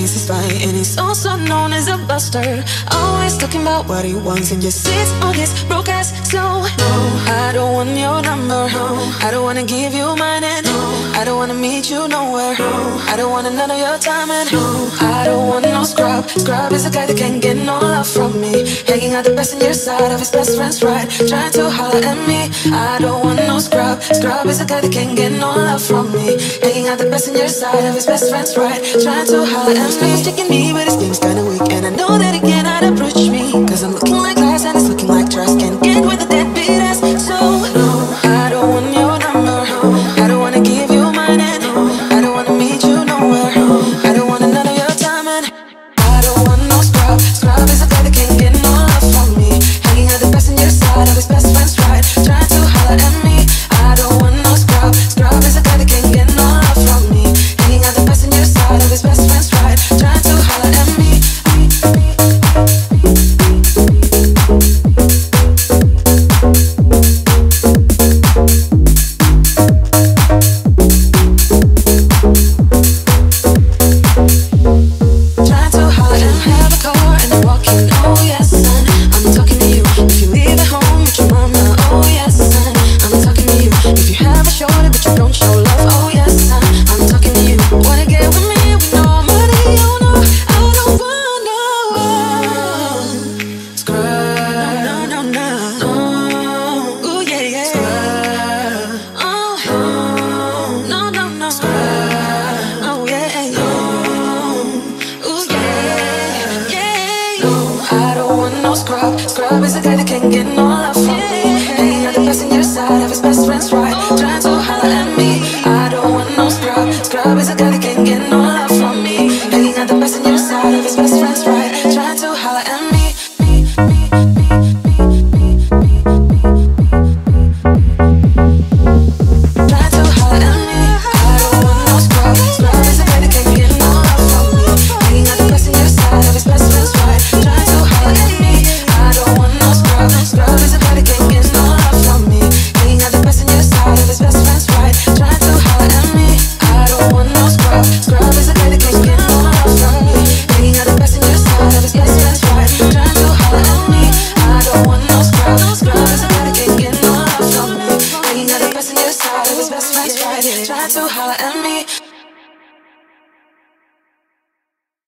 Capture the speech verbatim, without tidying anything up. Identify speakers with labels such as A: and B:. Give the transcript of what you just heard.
A: thinks he's fine, and he's also known as a buster. Always talking about what he wants and just sits on his broke ass. So no, I don't want your number. No, I don't wanna give you mine, and no, I don't wanna meet you nowhere. No, I don't want none of your time, and no, I don't want no scrub. Scrub is a guy that can't get no love from me. Hanging out the best in your side of his best friend's right, trying to holler at me. I don't want no scrub. Scrub is a guy that can't get no love from me. Hanging out the best in your side of his best friend's right, trying to holler at me. He's taking me, but his game's kinda weak, and I know that he cannot approach me, cause I'm looking like glass and it's looking like trash. Can't get with a deadbeat ass. So no, I don't want your number. No, I don't wanna give you mine, and no, I don't wanna meet you nowhere. No, I don't want none of your time, and I don't want no scrub. Scrub is a guy that can't get no love from me. Hanging out the best in your side of his best friend's right, trying to holler at me. I don't want no scrub. Scrub is a guy that can't get no love from me. Hanging out the best in your side of his best friend's right, trying to holler at me. Scrub, scrub is a guy that can't get no love from me. Hanging out the best in your side of his best friend's right, trying to holler at me. I don't want no scrub. Scrub is a guy that can't get no love from me. Hanging out the best in your side of his best friend's right, trying to holler at me. Trying to holler at me. I don't want no scrub. Scrub is a guy that can't get no love from me. Hanging out the best in your side of his best friend's right, trying to holler at me. Scrub is a guy that can't get no love from me. Hanging out the best in your side of his best friend's right, trying to holler at me. I don't want no scrub. Scrub is a guy that can't get no love from me. Hanging out the best in your side of his best friend's right.